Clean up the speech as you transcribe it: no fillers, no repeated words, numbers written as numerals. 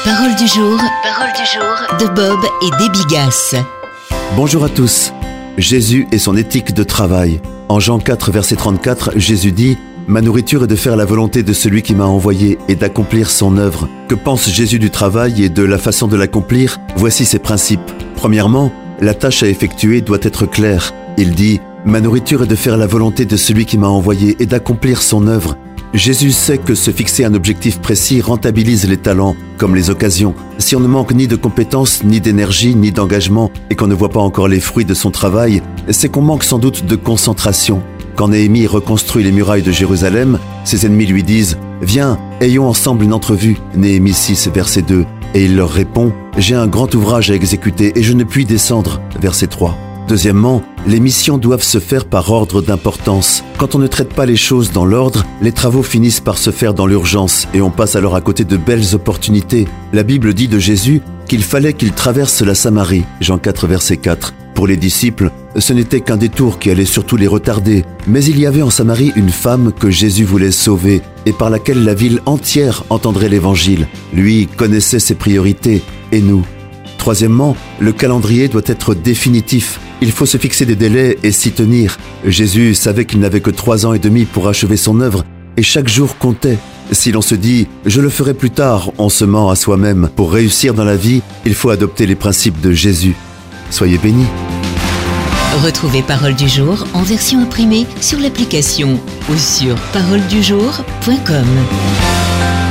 Parole du jour de Bob et Debbie Gass. Bonjour à tous. Jésus et son éthique de travail. En Jean 4, verset 34, Jésus dit « Ma nourriture est de faire la volonté de celui qui m'a envoyé et d'accomplir son œuvre. » Que pense Jésus du travail et de la façon de l'accomplir? Voici ses principes. Premièrement, la tâche à effectuer doit être claire. Il dit « Ma nourriture est de faire la volonté de celui qui m'a envoyé et d'accomplir son œuvre. » Jésus sait que se fixer un objectif précis rentabilise les talents, comme les occasions. Si on ne manque ni de compétences, ni d'énergie, ni d'engagement, et qu'on ne voit pas encore les fruits de son travail, c'est qu'on manque sans doute de concentration. Quand Néhémie reconstruit les murailles de Jérusalem, ses ennemis lui disent « Viens, ayons ensemble une entrevue » Néhémie 6, verset 2. Et il leur répond « J'ai un grand ouvrage à exécuter et je ne puis descendre » verset 3. Deuxièmement, les missions doivent se faire par ordre d'importance. Quand on ne traite pas les choses dans l'ordre, les travaux finissent par se faire dans l'urgence et on passe alors à côté de belles opportunités. La Bible dit de Jésus qu'il fallait qu'il traverse la Samarie, Jean 4, verset 4. Pour les disciples, ce n'était qu'un détour qui allait surtout les retarder. Mais il y avait en Samarie une femme que Jésus voulait sauver et par laquelle la ville entière entendrait l'évangile. Lui connaissait ses priorités, et nous? Troisièmement, le calendrier doit être définitif. Il faut se fixer des délais et s'y tenir. Jésus savait qu'il n'avait que 3 ans et demi pour achever son œuvre et chaque jour comptait. Si l'on se dit « je le ferai plus tard », on se ment à soi-même. Pour réussir dans la vie, il faut adopter les principes de Jésus. Soyez bénis. Retrouvez Parole du jour en version imprimée sur l'application ou sur paroledujour.com.